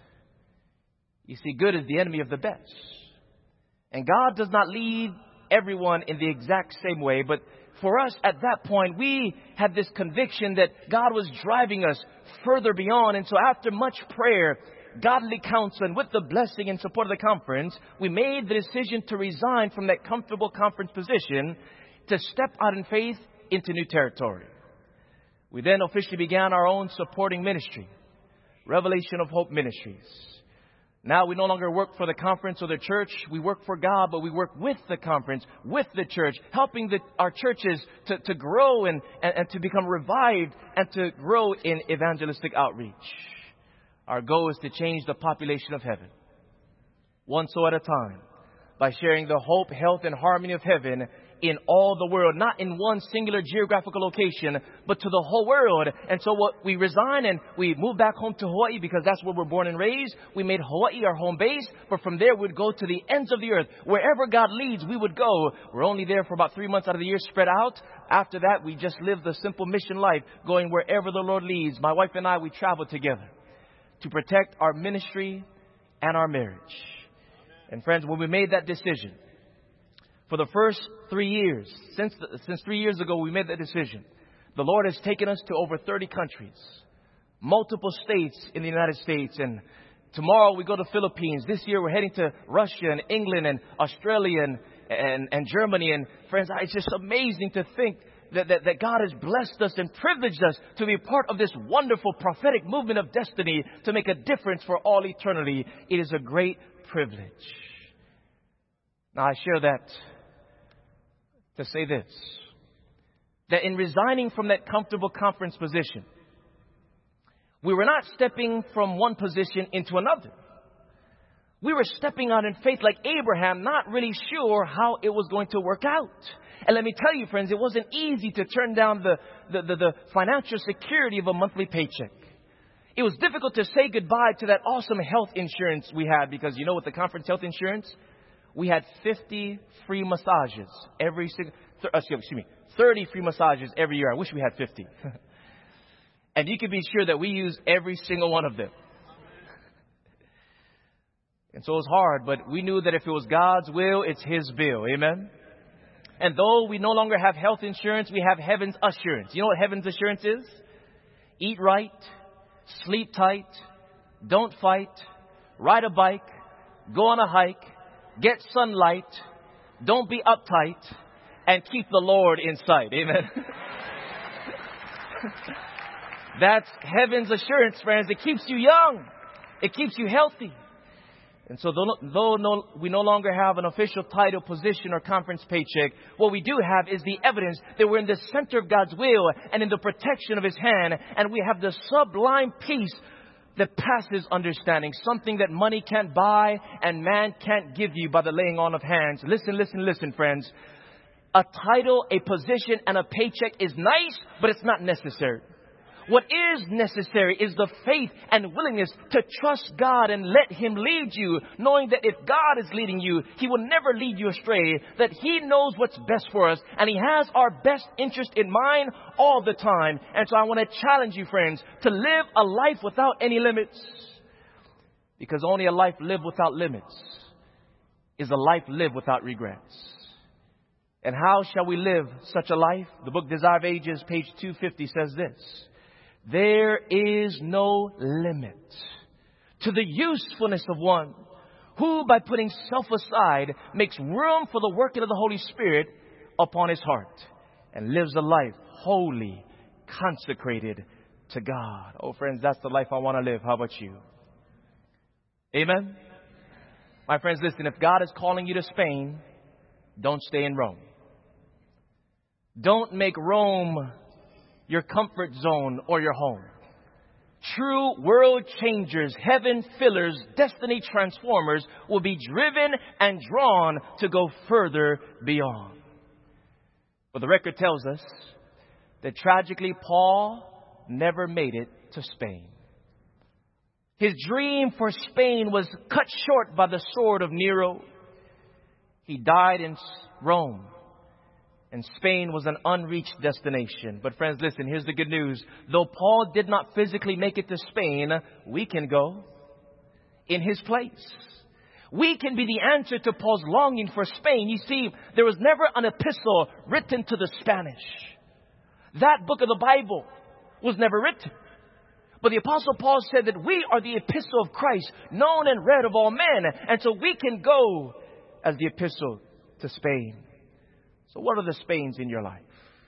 You see, good is the enemy of the best. And God does not lead everyone in the exact same way. But for us at that point, we had this conviction that God was driving us further beyond. And so after much prayer, godly counsel, and with the blessing and support of the conference, we made the decision to resign from that comfortable conference position to step out in faith into new territory. We then officially began our own supporting ministry, Revelation of Hope Ministries. Now we no longer work for the conference or the church. We work for God, but we work with the conference, with the church, helping our churches to grow and to become revived and to grow in evangelistic outreach. Our goal is to change the population of heaven, one soul at a time, by sharing the hope, health, and harmony of heaven in all the world, not in one singular geographical location, but to the whole world. And so we resign and we moved back home to Hawaii because that's where we're born and raised. We made Hawaii our home base, but from there we'd go to the ends of the earth. Wherever God leads, we would go. We're only there for about 3 months out of the year, spread out. After that, we just live the simple mission life, going wherever the Lord leads. My wife and I, we travel together to protect our ministry and our marriage. And friends, when we made that decision, for the first 3 years, since 3 years ago we made that decision, the Lord has taken us to over 30 countries, multiple states in the United States. And tomorrow we go to Philippines. This year we're heading to Russia and England and Australia and Germany. And friends, it's just amazing to think that God has blessed us and privileged us to be part of this wonderful prophetic movement of destiny to make a difference for all eternity. It is a great privilege. Now, I share that to say this, that in resigning from that comfortable conference position, we were not stepping from one position into another. We were stepping out in faith like Abraham, not really sure how it was going to work out. And let me tell you, friends, it wasn't easy to turn down the financial security of a monthly paycheck. It was difficult to say goodbye to that awesome health insurance we had, because you know, with the conference health insurance, we had 50 free massages 30 free massages every year. I wish we had 50. And you can be sure that we use every single one of them. And so it was hard, but we knew that if it was God's will, it's His bill. Amen? And though we no longer have health insurance, we have heaven's assurance. You know what heaven's assurance is? Eat right, sleep tight, don't fight, ride a bike, go on a hike, get sunlight, don't be uptight, and keep the Lord in sight. Amen? That's heaven's assurance, friends. It keeps you young. It keeps you healthy. And so though we no longer have an official title, position, or conference paycheck, what we do have is the evidence that we're in the center of God's will and in the protection of His hand. And we have the sublime peace that passes understanding, something that money can't buy and man can't give you by the laying on of hands. Listen, friends. A title, a position, and a paycheck is nice, but it's not necessary. What is necessary is the faith and willingness to trust God and let Him lead you, knowing that if God is leading you, He will never lead you astray, that He knows what's best for us, and He has our best interest in mind all the time. And so I want to challenge you, friends, to live a life without any limits, because only a life lived without limits is a life lived without regrets. And how shall we live such a life? The book Desire of Ages, page 250, says this: there is no limit to the usefulness of one who, by putting self aside, makes room for the working of the Holy Spirit upon his heart and lives a life wholly consecrated to God. Oh, friends, that's the life I want to live. How about you? Amen? My friends, listen, if God is calling you to Spain, don't stay in Rome. Don't make Rome your comfort zone, or your home. True world changers, heaven fillers, destiny transformers will be driven and drawn to go further beyond. But the record tells us that tragically Paul never made it to Spain. His dream for Spain was cut short by the sword of Nero. He died in Rome, and Spain was an unreached destination. But friends, listen, here's the good news. Though Paul did not physically make it to Spain, we can go in his place. We can be the answer to Paul's longing for Spain. You see, there was never an epistle written to the Spanish. That book of the Bible was never written. But the Apostle Paul said that we are the epistle of Christ, known and read of all men. And so we can go as the epistle to Spain. So what are the Spains in your life?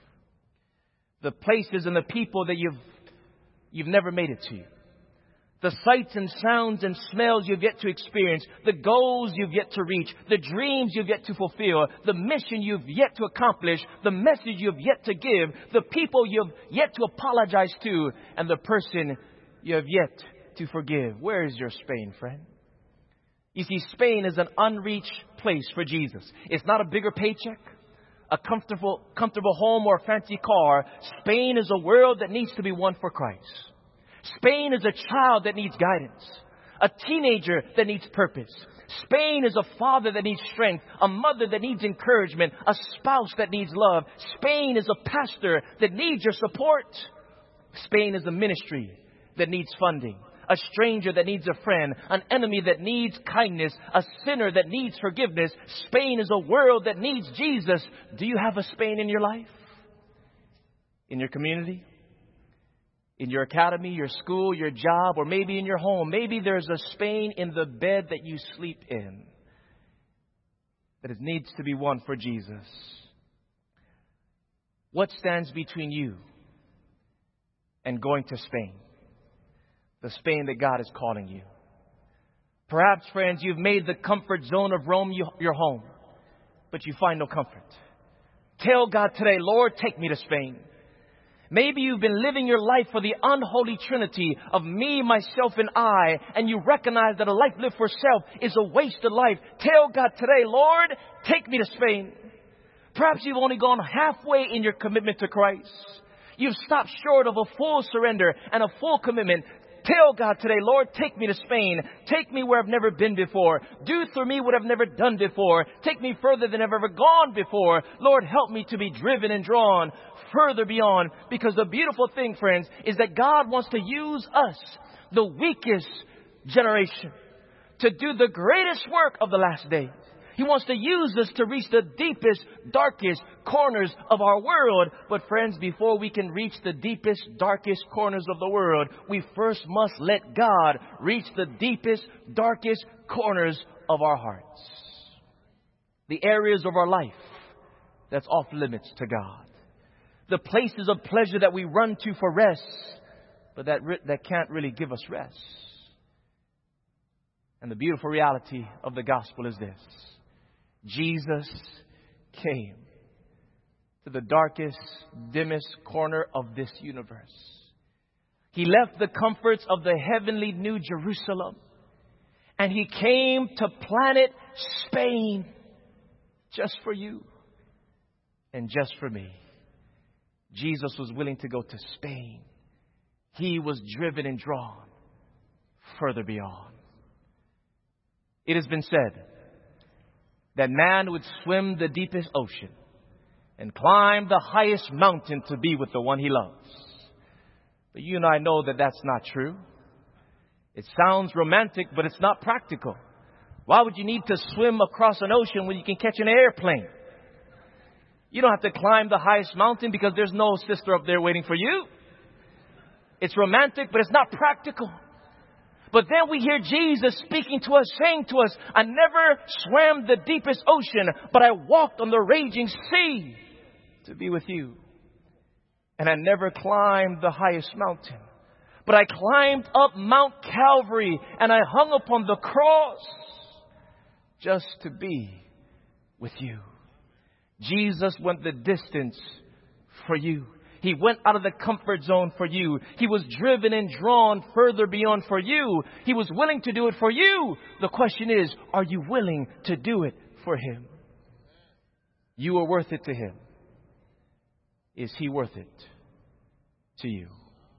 The places and the people that you've never made it to. The sights and sounds and smells you've yet to experience. The goals you've yet to reach. The dreams you've yet to fulfill. The mission you've yet to accomplish. The message you've yet to give. The people you've yet to apologize to. And the person you have yet to forgive. Where is your Spain, friend? You see, Spain is an unreached place for Jesus. It's not a bigger paycheck, a comfortable home, or a fancy car. Spain is a world that needs to be won for Christ. Spain is a child that needs guidance, a teenager that needs purpose. Spain is a father that needs strength, a mother that needs encouragement, a spouse that needs love. Spain is a pastor that needs your support. Spain is a ministry that needs funding, a stranger that needs a friend, an enemy that needs kindness, a sinner that needs forgiveness. Spain is a world that needs Jesus. Do you have a Spain in your life? In your community? In your academy, your school, your job, or maybe in your home? Maybe there's a Spain in the bed that you sleep in that it needs to be won for Jesus. What stands between you and going to Spain? The Spain that God is calling you. Perhaps, friends, you've made the comfort zone of Rome your home, but you find no comfort. Tell God today, Lord, take me to Spain. Maybe you've been living your life for the unholy trinity of me, myself, and I, and you recognize that a life lived for self is a wasted life. Tell God today, Lord, take me to Spain. Perhaps you've only gone halfway in your commitment to Christ. You've stopped short of a full surrender and a full commitment. Tell God today, Lord, take me to Spain. Take me where I've never been before. Do through me what I've never done before. Take me further than I've ever gone before. Lord, help me to be driven and drawn further beyond. Because the beautiful thing, friends, is that God wants to use us, the weakest generation, to do the greatest work of the last days. He wants to use us to reach the deepest, darkest corners of our world. But friends, before we can reach the deepest, darkest corners of the world, we first must let God reach the deepest, darkest corners of our hearts. The areas of our life that's off limits to God. The places of pleasure that we run to for rest, but that can't really give us rest. And the beautiful reality of the gospel is this. Jesus came to the darkest, dimmest corner of this universe. He left the comforts of the heavenly New Jerusalem, and He came to planet Spain just for you and just for me. Jesus was willing to go to Spain. He was driven and drawn further beyond. It has been said that man would swim the deepest ocean and climb the highest mountain to be with the one he loves. But you and I know that that's not true. It sounds romantic, but it's not practical. Why would you need to swim across an ocean when you can catch an airplane? You don't have to climb the highest mountain because there's no sister up there waiting for you. It's romantic, but it's not practical. But then we hear Jesus speaking to us, saying to us, I never swam the deepest ocean, but I walked on the raging sea to be with you. And I never climbed the highest mountain, but I climbed up Mount Calvary and I hung upon the cross just to be with you. Jesus went the distance for you. He went out of the comfort zone for you. He was driven and drawn further beyond for you. He was willing to do it for you. The question is, are you willing to do it for Him? You are worth it to Him. Is He worth it to you?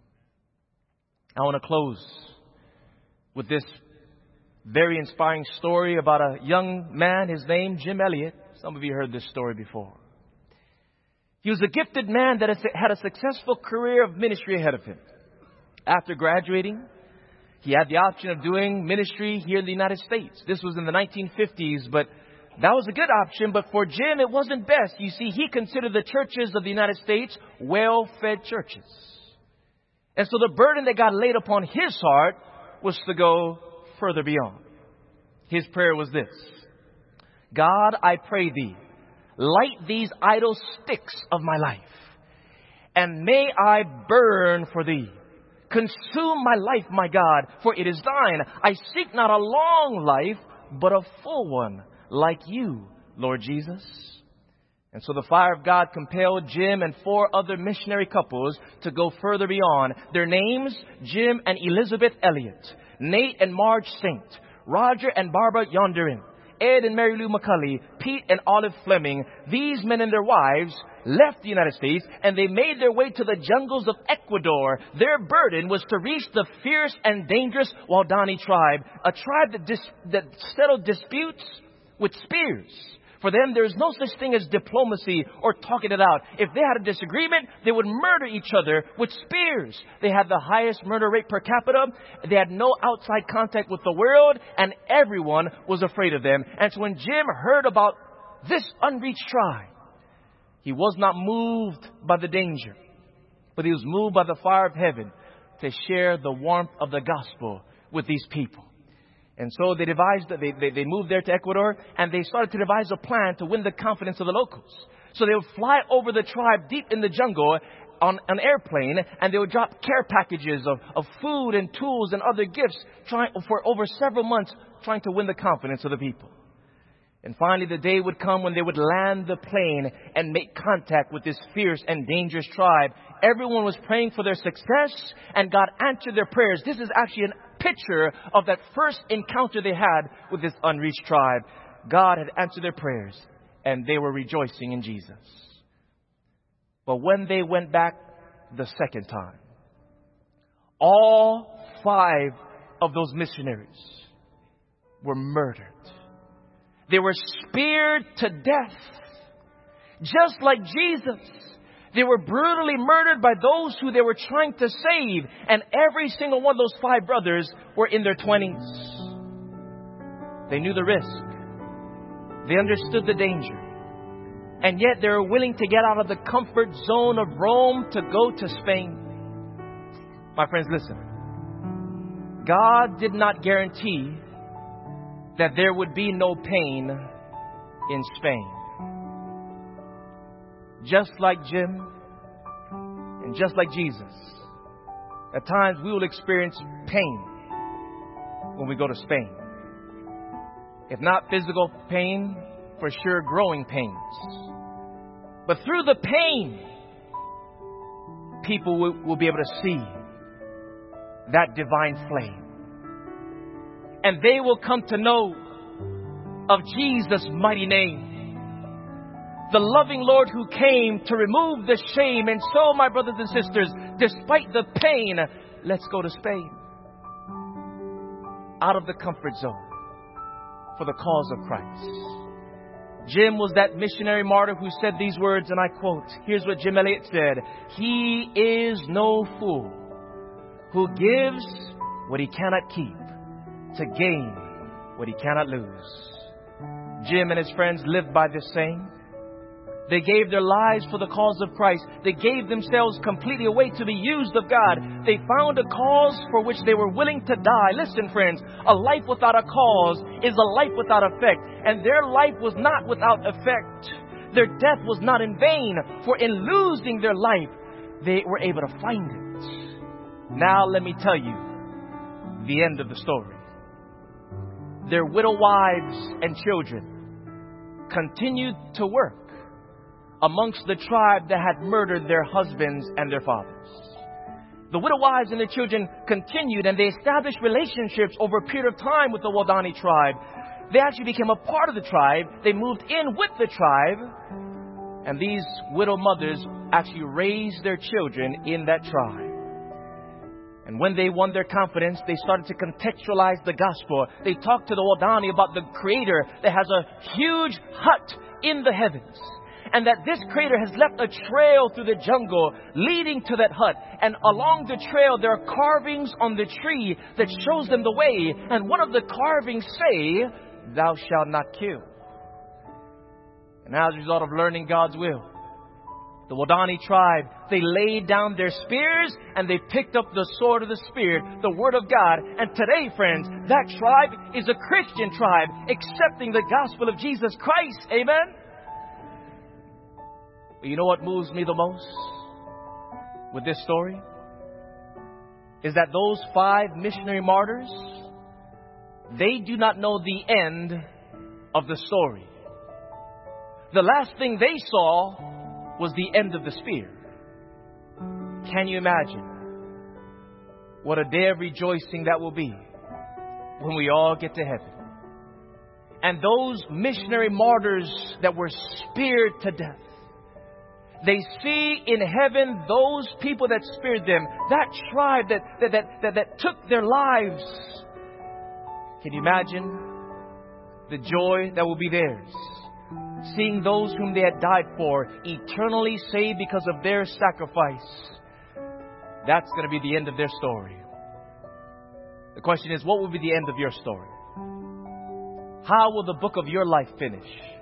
I want to close with this very inspiring story about a young man. His name, Jim Elliot. Some of you heard this story before. He was a gifted man that had a successful career of ministry ahead of him. After graduating, he had the option of doing ministry here in the United States. This was in the 1950s, but that was a good option. But for Jim, it wasn't best. You see, he considered the churches of the United States well-fed churches. And so the burden that God laid upon his heart was to go further beyond. His prayer was this: God, I pray Thee, light these idle sticks of my life, and may I burn for Thee. Consume my life, my God, for it is Thine. I seek not a long life, but a full one, like You, Lord Jesus. And so the fire of God compelled Jim and 4 other missionary couples to go further beyond. Their names, Jim and Elizabeth Elliott, Nate and Marge Saint, Roger and Barbara Yonderin, Ed and Mary Lou McCulley, Pete and Olive Fleming. These men and their wives left the United States and they made their way to the jungles of Ecuador. Their burden was to reach the fierce and dangerous Waodani tribe, a tribe that settled disputes with spears. For them, there is no such thing as diplomacy or talking it out. If they had a disagreement, they would murder each other with spears. They had the highest murder rate per capita. They had no outside contact with the world, and everyone was afraid of them. And so when Jim heard about this unreached tribe, he was not moved by the danger, but he was moved by the fire of heaven to share the warmth of the gospel with these people. And so they moved there to Ecuador, and they started to devise a plan to win the confidence of the locals. So they would fly over the tribe deep in the jungle on an airplane, and they would drop care packages of food and tools and other gifts for over several months, trying to win the confidence of the people. And finally, the day would come when they would land the plane and make contact with this fierce and dangerous tribe. Everyone was praying for their success, and God answered their prayers. This is actually an picture of that first encounter they had with this unreached tribe. God had answered their prayers, and they were rejoicing in Jesus. But when they went back the second time, all 5 of those missionaries were murdered. They were speared to death, just like Jesus. They were brutally murdered by those who they were trying to save. And every single one of those 5 brothers were in their 20s. They knew the risk. They understood the danger. And yet they were willing to get out of the comfort zone of Rome to go to Spain. My friends, listen. God did not guarantee that there would be no pain in Spain. Just like Jim and just like Jesus, at times we will experience pain when we go to Spain. If not physical pain, for sure growing pains. But through the pain, people will be able to see that divine flame. And they will come to know of Jesus' mighty name. The loving Lord who came to remove the shame. And so, my brothers and sisters, despite the pain, let's go to Spain. Out of the comfort zone for the cause of Christ. Jim was that missionary martyr who said these words, and I quote, here's what Jim Elliot said: "He is no fool who gives what he cannot keep to gain what he cannot lose." Jim and his friends lived by this saying. They gave their lives for the cause of Christ. They gave themselves completely away to be used of God. They found a cause for which they were willing to die. Listen, friends, a life without a cause is a life without effect. And their life was not without effect. Their death was not in vain. For in losing their life, they were able to find it. Now let me tell you the end of the story. Their widow wives and children continued to work amongst the tribe that had murdered their husbands and their fathers. The widow wives and their children continued, and they established relationships over a period of time with the Wadani tribe. They actually became a part of the tribe. They moved in with the tribe. And these widow mothers actually raised their children in that tribe. And when they won their confidence, they started to contextualize the gospel. They talked to the Wadani about the Creator that has a huge hut in the heavens. And that this Creator has left a trail through the jungle leading to that hut. And along the trail, there are carvings on the tree that shows them the way. And one of the carvings say, "Thou shalt not kill." And as a result of learning God's will, the Wadani tribe, they laid down their spears and they picked up the sword of the Spirit, the Word of God. And today, friends, that tribe is a Christian tribe accepting the gospel of Jesus Christ. Amen? But you know what moves me the most with this story? Is that those 5 missionary martyrs, they do not know the end of the story. The last thing they saw was the end of the spear. Can you imagine what a day of rejoicing that will be when we all get to heaven? And those missionary martyrs that were speared to death, they see in heaven those people that speared them, that tribe that took their lives. Can you imagine the joy that will be theirs? Seeing those whom they had died for eternally saved because of their sacrifice. That's going to be the end of their story. The question is, what will be the end of your story? How will the book of your life finish?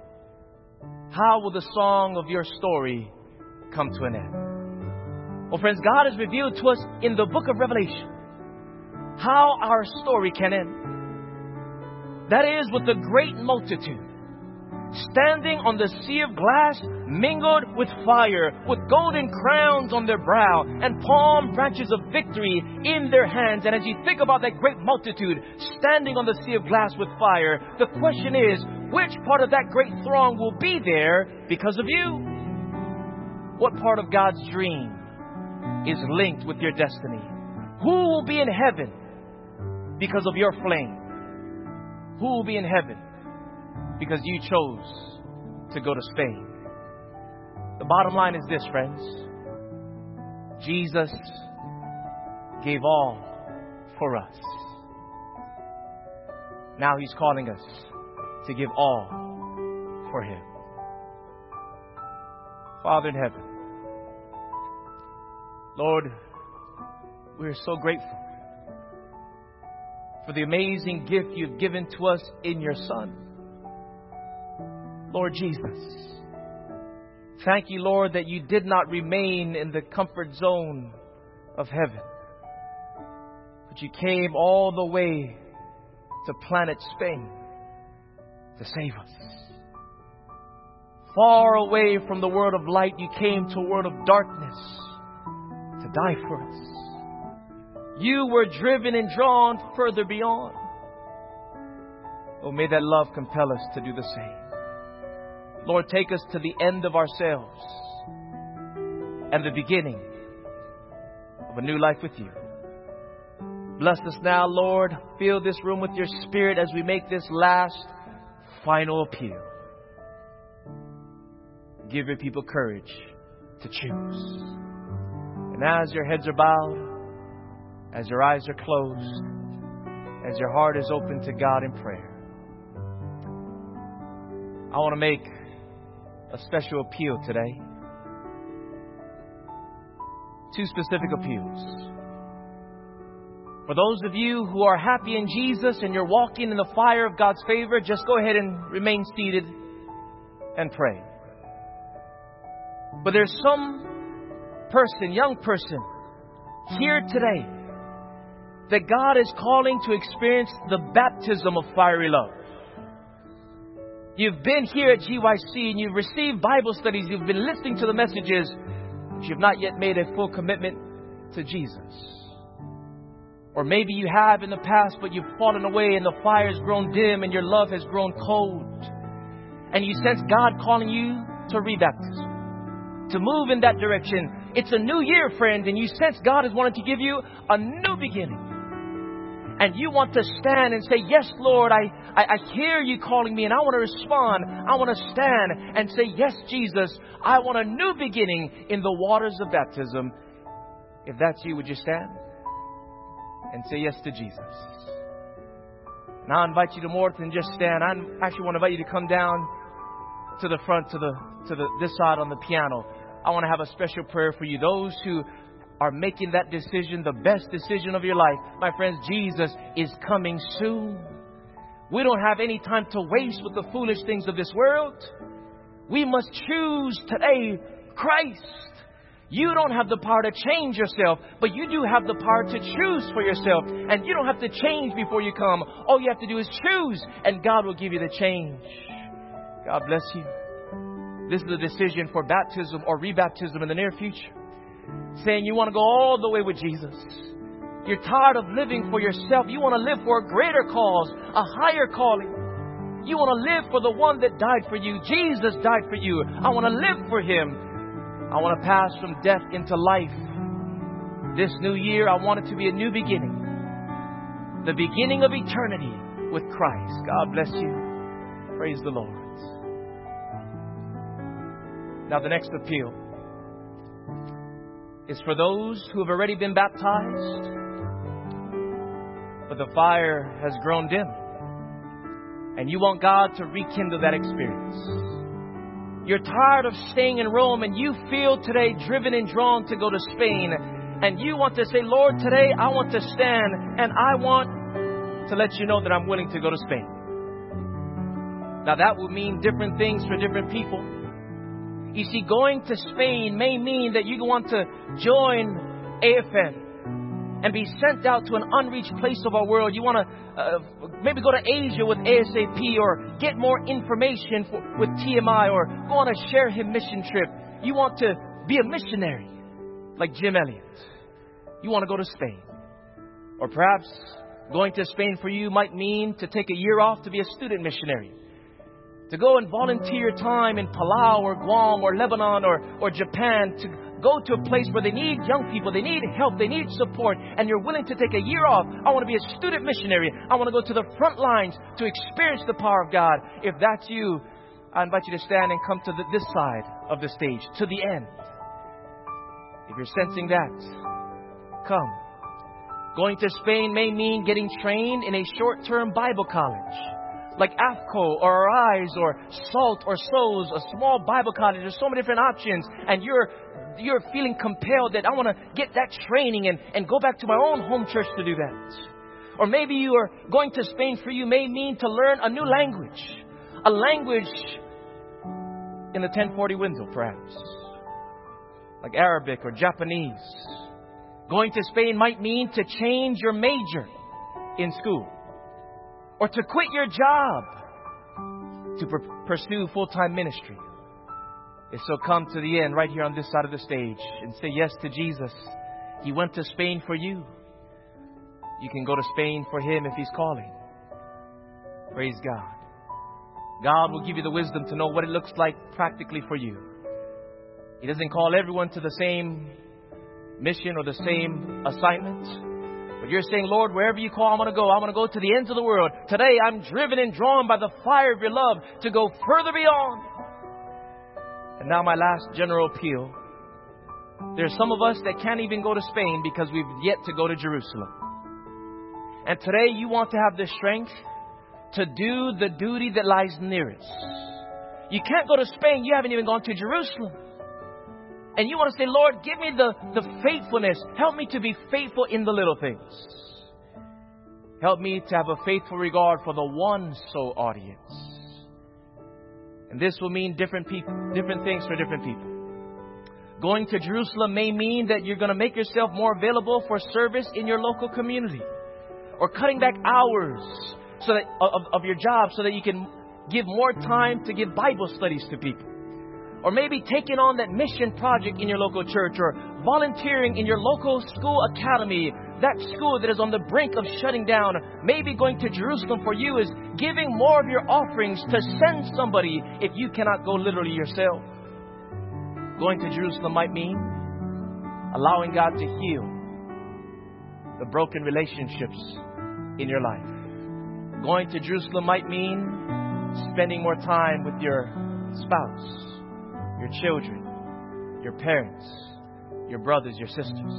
How will the song of your story come to an end? Well, friends, God has revealed to us in the book of Revelation how our story can end. That is with the great multitude standing on the sea of glass, mingled with fire, with golden crowns on their brow and palm branches of victory in their hands. And as you think about that great multitude standing on the sea of glass with fire, the question is, which part of that great throng will be there because of you? What part of God's dream is linked with your destiny? Who will be in heaven because of your flame? Who will be in heaven because you chose to go to Spain? The bottom line is this, friends. Jesus gave all for us. Now He's calling us to give all for Him. Father in heaven, Lord, we are so grateful for the amazing gift You've given to us in Your Son, Lord Jesus. Thank You, Lord, that You did not remain in the comfort zone of heaven, but You came all the way to planet Spain to save us. Far away from the world of light, You came to a world of darkness to die for us. You were driven and drawn further beyond. Oh, may that love compel us to do the same. Lord, take us to the end of ourselves and the beginning of a new life with You. Bless us now, Lord. Fill this room with Your Spirit as we make this last, final appeal. Give Your people courage to choose. And as your heads are bowed, as your eyes are closed, as your heart is open to God in prayer, I want to make a special appeal today. 2 specific appeals. For those of you who are happy in Jesus and you're walking in the fire of God's favor, just go ahead and remain seated and pray. But there's some person, young person, here today that God is calling to experience the baptism of fiery love. You've been here at GYC and you've received Bible studies, you've been listening to the messages, but you've not yet made a full commitment to Jesus. Or maybe you have in the past, but you've fallen away and the fire has grown dim and your love has grown cold. And you sense God calling you to rebaptism. to move in that direction. It's a new year, friend, and you sense God is wanting to give you a new beginning. And you want to stand and say, yes, Lord, I hear you calling me, and I want to respond. I want to stand and say, yes, Jesus, I want a new beginning in the waters of baptism. If that's you, would you stand and say yes to Jesus? Now I invite you to more than just stand. I actually want to invite you to come down to the front, to this side on the piano. I want to have a special prayer for you. Those who are making that decision, the best decision of your life. My friends, Jesus is coming soon. We don't have any time to waste with the foolish things of this world. We must choose today Christ. You don't have the power to change yourself, but you do have the power to choose for yourself. And you don't have to change before you come. All you have to do is choose, and God will give you the change. God bless you. This is a decision for baptism or rebaptism in the near future. Saying you want to go all the way with Jesus. You're tired of living for yourself. You want to live for a greater cause, a higher calling. You want to live for the one that died for you. Jesus died for you. I want to live for Him. I want to pass from death into life. This new year, I want it to be a new beginning. The beginning of eternity with Christ. God bless you. Praise the Lord. Now the next appeal is for those who have already been baptized, but the fire has grown dim. And you want God to rekindle that experience. You're tired of staying in Rome, and you feel today driven and drawn to go to Spain. And you want to say, Lord, today I want to stand, and I want to let you know that I'm willing to go to Spain. Now that will mean different things for different people. You see, going to Spain may mean that you want to join AFN and be sent out to an unreached place of our world. You want to maybe go to Asia with ASAP, or get more information with TMI, or go on a Share Him mission trip. You want to be a missionary like Jim Elliot. You want to go to Spain. Or perhaps going to Spain for you might mean to take a year off to be a student missionary. To go and volunteer time in Palau or Guam or Lebanon or Japan, to go to a place where they need young people, they need help, they need support, and you're willing to take a year off. I want to be a student missionary. I want to go to the front lines to experience the power of God. If that's you, I invite you to stand and come to this side of the stage, to the end. If you're sensing that, come. Going to Spain may mean getting trained in a short-term Bible college, like AFCO or Arise or SALT or SOS, a small Bible college. There's so many different options, and you're feeling compelled that I want to get that training and go back to my own home church to do that. Or maybe you are going to Spain for you may mean to learn a new language, a language in the 1040 window perhaps, like Arabic or Japanese. Going to Spain might mean to change your major in school, or to quit your job to pursue full-time ministry. If so, come to the end right here on this side of the stage and say yes to Jesus. He went to Spain for you. You can go to Spain for Him if He's calling. Praise God. God will give you the wisdom to know what it looks like practically for you. He doesn't call everyone to the same mission or the same assignment. But you're saying, Lord, wherever you call, I want to go. I want to go to the ends of the world. Today, I'm driven and drawn by the fire of your love to go further beyond. And now my last general appeal. There's some of us that can't even go to Spain because we've yet to go to Jerusalem. And today you want to have the strength to do the duty that lies nearest. You can't go to Spain. You haven't even gone to Jerusalem. And you want to say, Lord, give me the faithfulness. Help me to be faithful in the little things. Help me to have a faithful regard for the one soul audience. And this will mean different people, different things for different people. Going to Jerusalem may mean that you're going to make yourself more available for service in your local community, or cutting back hours so that of your job so that you can give more time to give Bible studies to people. Or maybe taking on that mission project in your local church, or volunteering in your local school academy, that school that is on the brink of shutting down. Maybe going to Jerusalem for you is giving more of your offerings to send somebody if you cannot go literally yourself. Going to Jerusalem might mean allowing God to heal the broken relationships in your life. Going to Jerusalem might mean spending more time with your spouse, your children, your parents, your brothers, your sisters.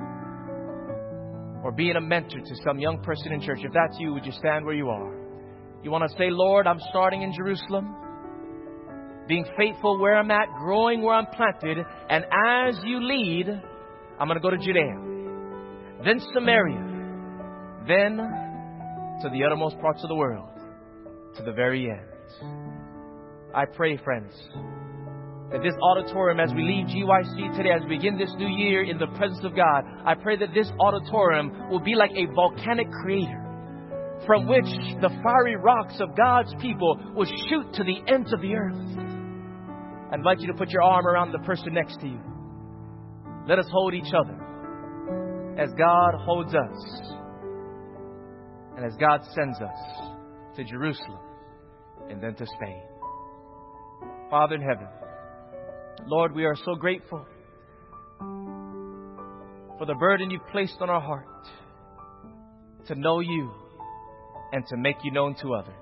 Or being a mentor to some young person in church. If that's you, would you stand where you are? You want to say, Lord, I'm starting in Jerusalem, being faithful where I'm at, growing where I'm planted, and as you lead, I'm going to go to Judea, then Samaria, then to the uttermost parts of the world, to the very end. I pray, friends, that this auditorium, as we leave GYC today, as we begin this new year in the presence of God, I pray that this auditorium will be like a volcanic crater from which the fiery rocks of God's people will shoot to the ends of the earth. I invite you to put your arm around the person next to you. Let us hold each other as God holds us and as God sends us to Jerusalem and then to Spain. Father in heaven, Lord, we are so grateful for the burden you've placed on our heart to know you and to make you known to others.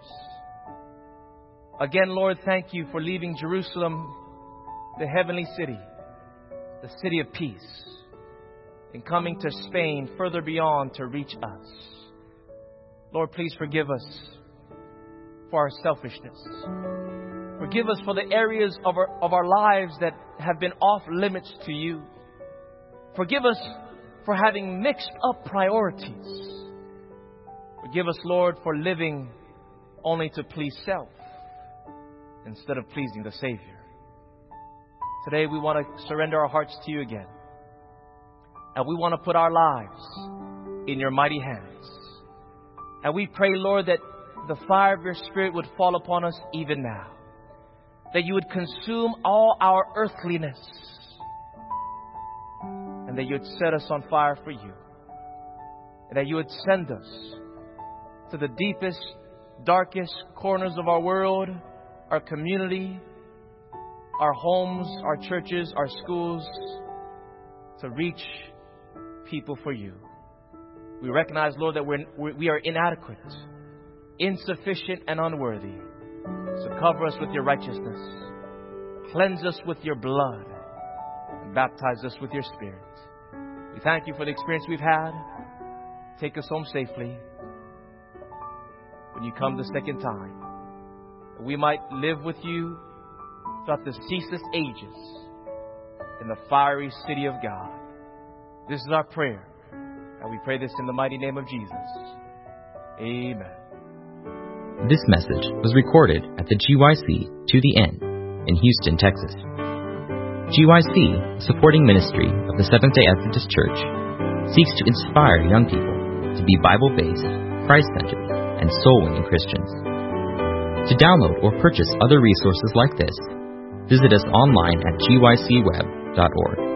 Again, Lord, thank you for leaving Jerusalem, the heavenly city, the city of peace, and coming to Spain further beyond to reach us. Lord, please forgive us for our selfishness. Forgive us for the areas of our lives that have been off limits to you. Forgive us for having mixed up priorities. Forgive us, Lord, for living only to please self instead of pleasing the Savior. Today we want to surrender our hearts to you again. And we want to put our lives in your mighty hands. And we pray, Lord, that the fire of your Spirit would fall upon us even now. That you would consume all our earthliness. And that you would set us on fire for you. And that you would send us to the deepest, darkest corners of our world, our community, our homes, our churches, our schools, to reach people for you. We recognize, Lord, that we are inadequate, insufficient, and unworthy. So cover us with your righteousness. Cleanse us with your blood. And baptize us with your Spirit. We thank you for the experience we've had. Take us home safely when you come the second time. That we might live with you throughout the ceaseless ages in the fiery city of God. This is our prayer. And we pray this in the mighty name of Jesus. Amen. This message was recorded at the GYC To The End in Houston, Texas. GYC, a supporting ministry of the Seventh-day Adventist Church, seeks to inspire young people to be Bible-based, Christ-centered, and soul-winning Christians. To download or purchase other resources like this, visit us online at gycweb.org.